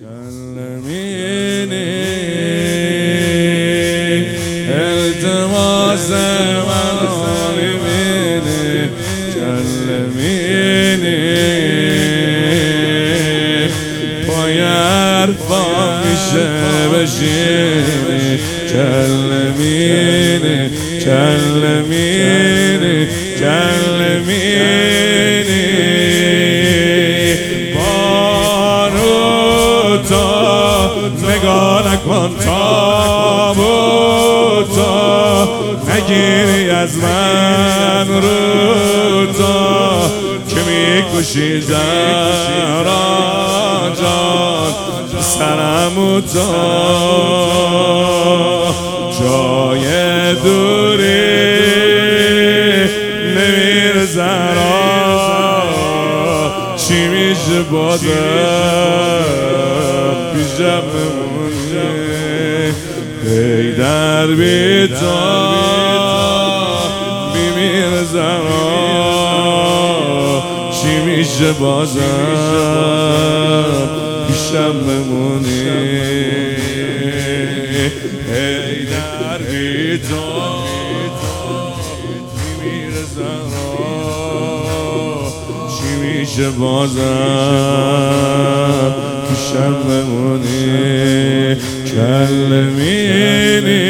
کلمینی التماس من میبینی کلمینی پای حرفا میشه بشینی کلمینی کلمینی کلمینی بانوتا نگاه نکن تابوتا نگیری از من روتا که میکشی زهرا جان سرموتا جای دوری نمیر زهرا چی میشه بازم پیشم بمونی ای در بیتا میمیر زهرا چی میشه بازم پیشم بمونی ای در بیتا میمیر زهرا چی میشه بازم پیشم بمونی کلمینی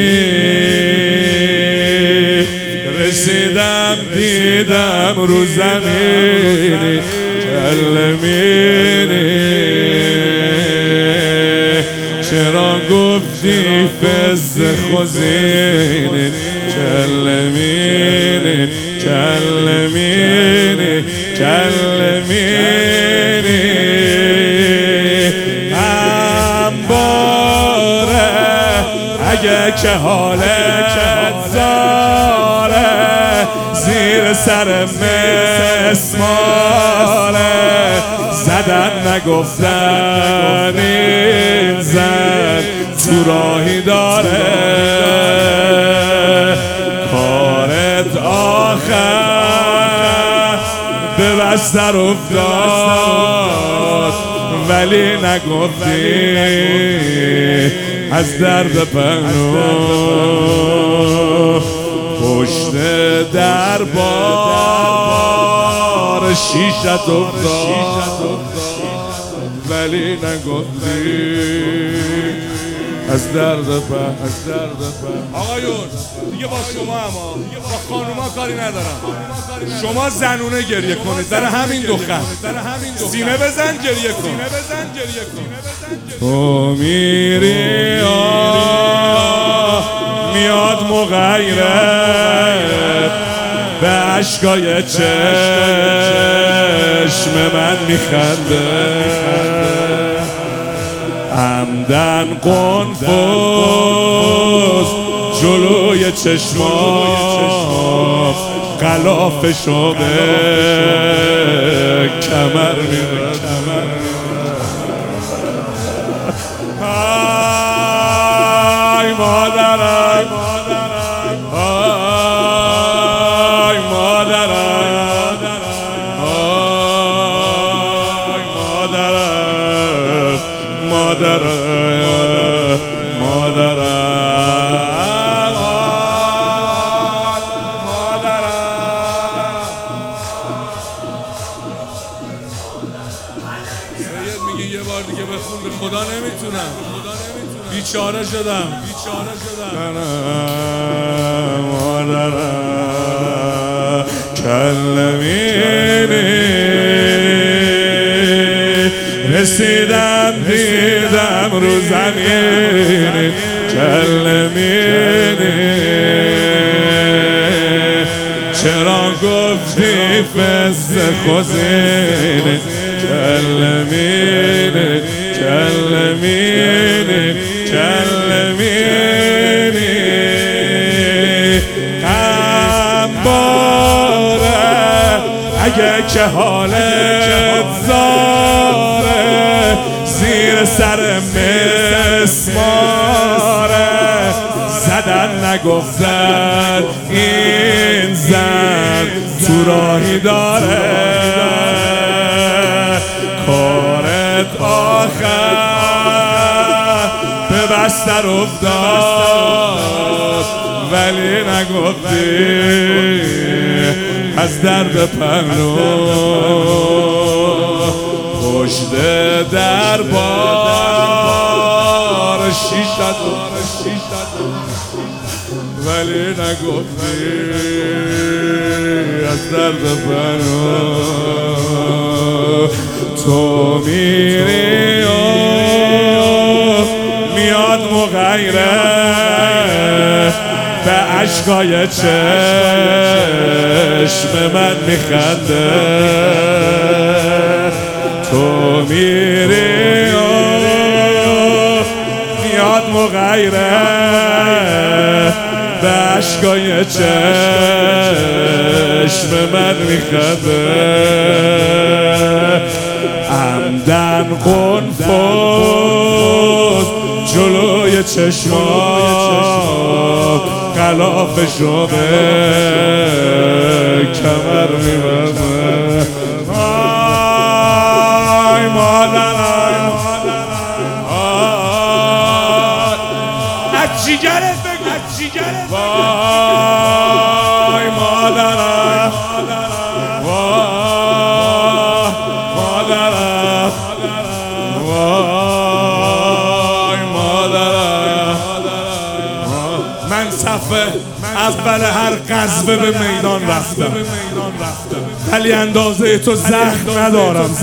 رسیدم دیدم رو زمینی کلمینی چرا گفتی فز خوزینی کلمینی کلمینی کلمینی اگه که حالت زاره زیر سر مسماره زدن نگفتن این زن تو راهی داره کارت آخر به بستر افتاد ولی نگفتی از درد پهنو پشت دربار شیشت افتاد ولی نگفتی از درد پهنو. آقایون دیگه با شما اما با خانوما کاری ندارم شما زنونه گریه کنید در همین دو خط سینه بزن گریه کن تو میری میاد مغیرت به عشقای چشم من میخنده عمدن قنفوز جلوی چشمام غلافشو به کمر میره آی مادرم آی مادرم آی مادرم مادرم میگه یه بار دیگه بخون به خدا نمیتونم بیچاره شدم مادرم کلمینی رسیدم دیدم رو زمینی کلمینی چرا گفتی فز خوزینی کلمینی کلمینی کلمینی همباره اگه که حالت زاره زیر سر مسماره زدن نگفتن این زن تو راهی داره کارت آخر بستر افتاد ولی نگفتی از درد پنو پشت در بار شیشت ولی نگفتی از درد پنو تو میری و میاد مغیره به عشقای چشم من میخنده تو میری و میاد مغیره به عشقای چشم من میخنده عمدن قنفذ جلوی چشمام غلافشو به کمر میبرم آی مادرم از جیگرت بگو وای مادرم من صفحه اول هر غزوه به میدان رفتم ولی اندازه تو زخم ندارم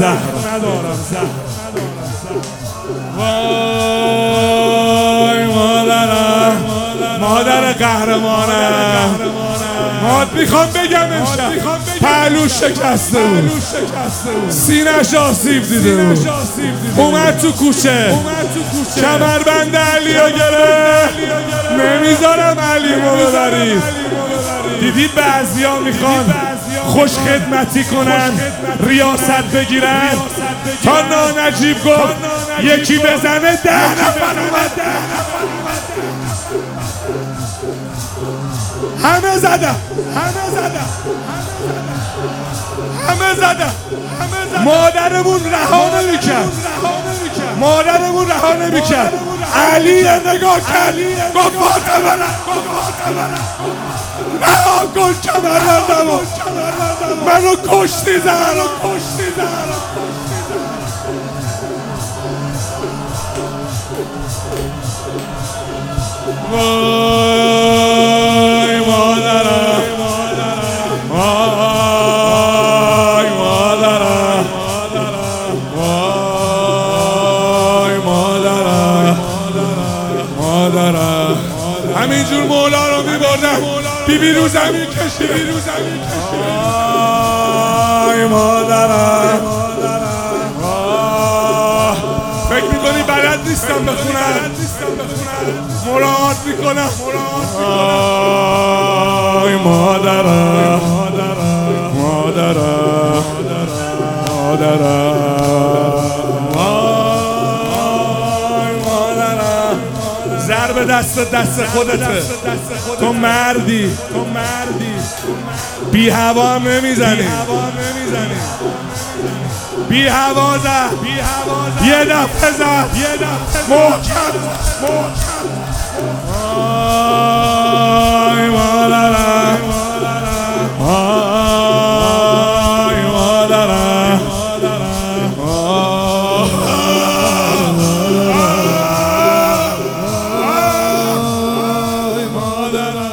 وای مادرم مادر قهرمانم میخوام بگم امشب پهلوش شکسته بود سینه‌ش آسیب دیده بود اومد تو کوچه کمربند علیو گرفت نمیذارم علیمو ببرید دیدی بعضیا میخوان خوش خدمتی کنن ریاست بگیرن تا نانجیب گفت یکی بزنه 10 نفر اومد همه زدم مادرمون رها نمیکرد علی نگاه کرد گفت فاطمه رها کن کمربندمو منو کشتی زهرا وای مادرم وای مادرم وای مادرم همینجور مولا رو میبردم بیبی رو زمین کشید وای مادرم فکر میکنی بلد نیستم بخونم مراعات میکنم آی مادرم ضرب دست خودته تو مردی بی هوا هم نمیزنی بی هوا زد یه دفعه زد محکم آی مادرم آی مادرم آی مادرم